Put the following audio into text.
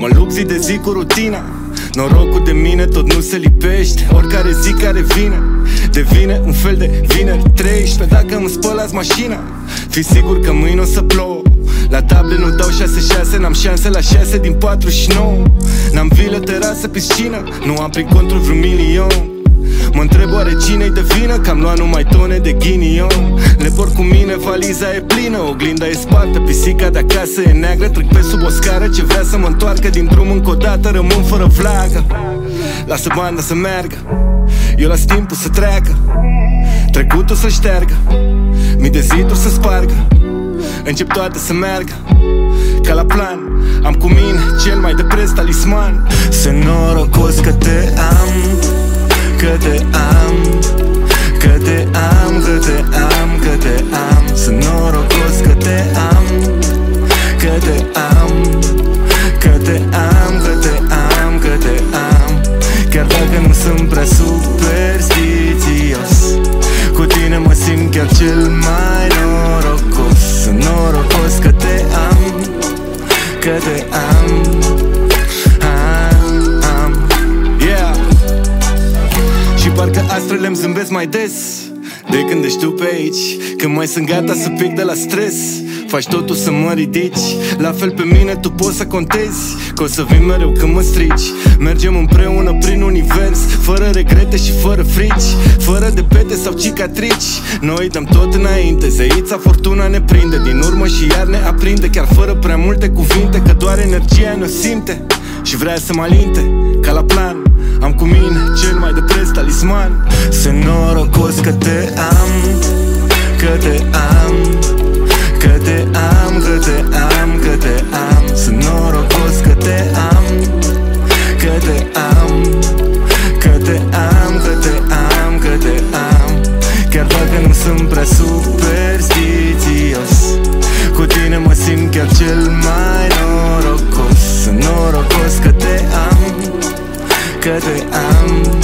Mă lupt zi de zi cu rutina. Norocul de mine tot nu se lipește. Oricare zi care vine devine un fel de vineri 13. Dacă îmi spălați mașina, fi sigur că mâine o să plouă. La table nu dau 6-6, n-am șanse la 6 din 49. N-am vilă, terasă, piscină, nu am prin contul vreun milion. Mă întreb oare cine-i de vină, că am luat numai tone de ghinion. Le por cu mine, valiza e plină, oglinda e spartă, pisica de acasă e neagră. Trec pe sub o scară ce vrea să mă întoarcă din drum încă o dată, rămân fără vlagă. Lasă banda să meargă, eu las timpul să treacă, trecutul să șteargă, mii de ziduri să spargă. Încep toate să meargă ca la plan. Am cu mine cel mai de preț talisman. Sunt norocos că te am, că te am, că te am, că te am, că te am. Sunt norocos că te am, că te am, că te am, că te am, că te am. Chiar dacă nu sunt prea superstițios, cu tine mă simt chiar cel mai norocos. Sunt norocos că te am, că te am, yeah. Și parcă astrele îmi zâmbesc mai des de când ești tu pe aici. Când mai sunt gata să pic de la stres, faci totul să mă ridici. La fel pe mine tu poți să contezi, că o să vin mereu când mă strici. Mergem împreună prin univers, fără regrete și fără frici, fără de pete sau cicatrici. Noi dăm tot înainte, zeița fortuna ne prinde din urmă și iar ne aprinde. Chiar fără prea multe cuvinte, că doar energia ne simte și vrea să mă alinte ca la plan. Am cu mine cel mai de preț talisman. Sunt norocos că te am, că te am, că te am, că te am, că te am. Sunt norocos că te am, că te am, că te am, că te am, că te am. Chiar dacă nu sunt prea superstițios, cu tine mă simt chiar cel mai norocos. Sunt norocos că te am, că te am.